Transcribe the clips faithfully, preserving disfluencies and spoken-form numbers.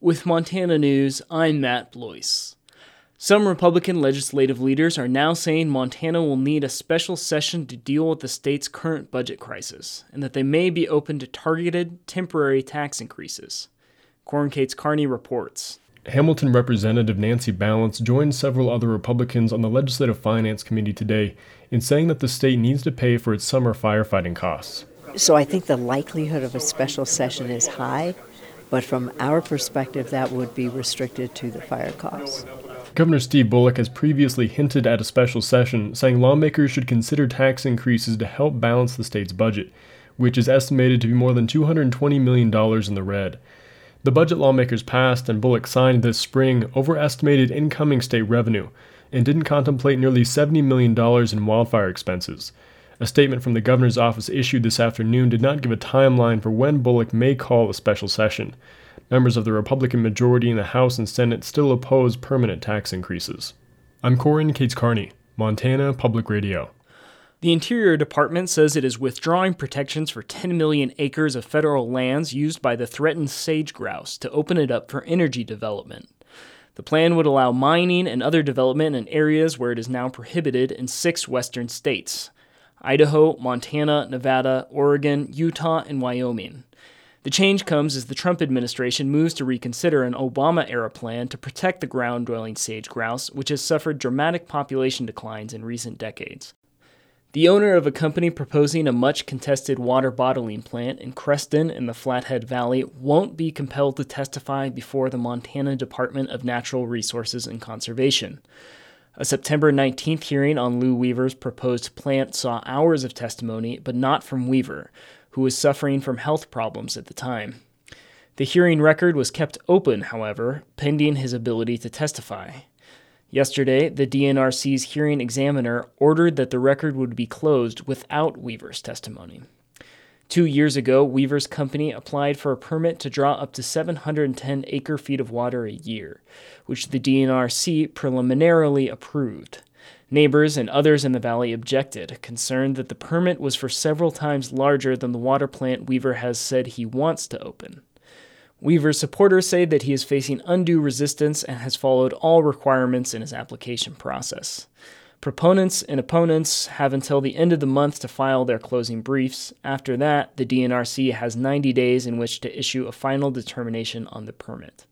With Montana News, I'm Matt Blois. Some Republican legislative leaders are now saying Montana will need a special session to deal with the state's current budget crisis, and that they may be open to targeted, temporary tax increases. Corn Kate's Carney reports. Hamilton Representative Nancy Balance joined several other Republicans on the Legislative Finance Committee today in saying that the state needs to pay for its summer firefighting costs. So I think the likelihood of a special session is high, but from our perspective, that would be restricted to the fire costs. Governor Steve Bullock has previously hinted at a special session, saying lawmakers should consider tax increases to help balance the state's budget, which is estimated to be more than two hundred twenty million dollars in the red. The budget lawmakers passed and Bullock signed this spring overestimated incoming state revenue and didn't contemplate nearly seventy million dollars in wildfire expenses. A statement from the governor's office issued this afternoon did not give a timeline for when Bullock may call a special session. Members of the Republican majority in the House and Senate still oppose permanent tax increases. I'm Corn Kates Carney, Montana Public Radio. The Interior Department says it is withdrawing protections for ten million acres of federal lands used by the threatened sage grouse to open it up for energy development. The plan would allow mining and other development in areas where it is now prohibited in six western states: Idaho, Montana, Nevada, Oregon, Utah, and Wyoming. The change comes as the Trump administration moves to reconsider an Obama-era plan to protect the ground-dwelling sage grouse, which has suffered dramatic population declines in recent decades. The owner of a company proposing a much-contested water bottling plant in Creston in the Flathead Valley won't be compelled to testify before the Montana Department of Natural Resources and Conservation. A September nineteenth hearing on Lou Weaver's proposed plant saw hours of testimony, but not from Weaver, who was suffering from health problems at the time. The hearing record was kept open, however, pending his ability to testify. Yesterday, the D N R C's hearing examiner ordered that the record would be closed without Weaver's testimony. Two years ago, Weaver's company applied for a permit to draw up to seven hundred ten acre-feet of water a year, which the D N R C preliminarily approved. Neighbors and others in the valley objected, concerned that the permit was for several times larger than the water plant Weaver has said he wants to open. Weaver's supporters say that he is facing undue resistance and has followed all requirements in his application process. Proponents and opponents have until the end of the month to file their closing briefs. After that, the D N R C has ninety days in which to issue a final determination on the permit.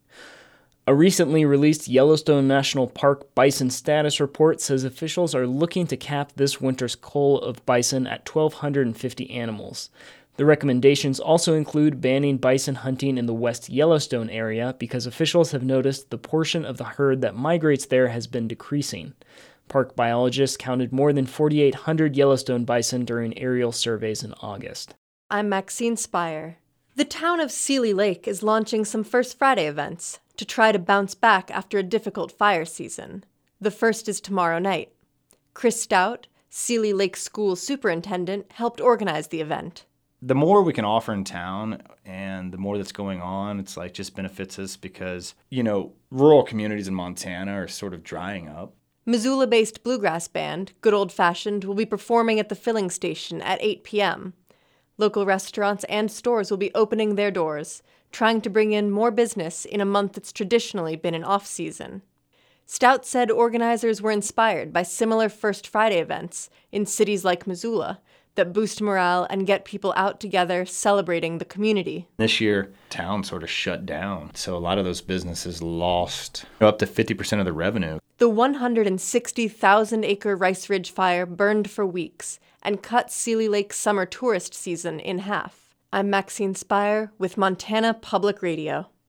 A recently released Yellowstone National Park bison status report says officials are looking to cap this winter's cull of bison at one thousand two hundred fifty animals. The recommendations also include banning bison hunting in the West Yellowstone area because officials have noticed the portion of the herd that migrates there has been decreasing. Park biologists counted more than forty-eight hundred Yellowstone bison during aerial surveys in August. I'm Maxine Spire. The town of Seeley Lake is launching some First Friday events to try to bounce back after a difficult fire season. The first is tomorrow night. Chris Stout, Seeley Lake School Superintendent, helped organize the event. The more we can offer in town and the more that's going on, it's like just benefits us because, you know, rural communities in Montana are sort of drying up. Missoula-based bluegrass band, Good Old Fashioned, will be performing at the filling station at eight p.m. Local restaurants and stores will be opening their doors, trying to bring in more business in a month that's traditionally been an off-season. Stout said organizers were inspired by similar First Friday events in cities like Missoula that boost morale and get people out together celebrating the community. This year, town sort of shut down, so a lot of those businesses lost up to fifty percent of the revenue. The one hundred sixty thousand acre Rice Ridge fire burned for weeks and cut Seeley Lake's summer tourist season in half. I'm Maxine Spire with Montana Public Radio.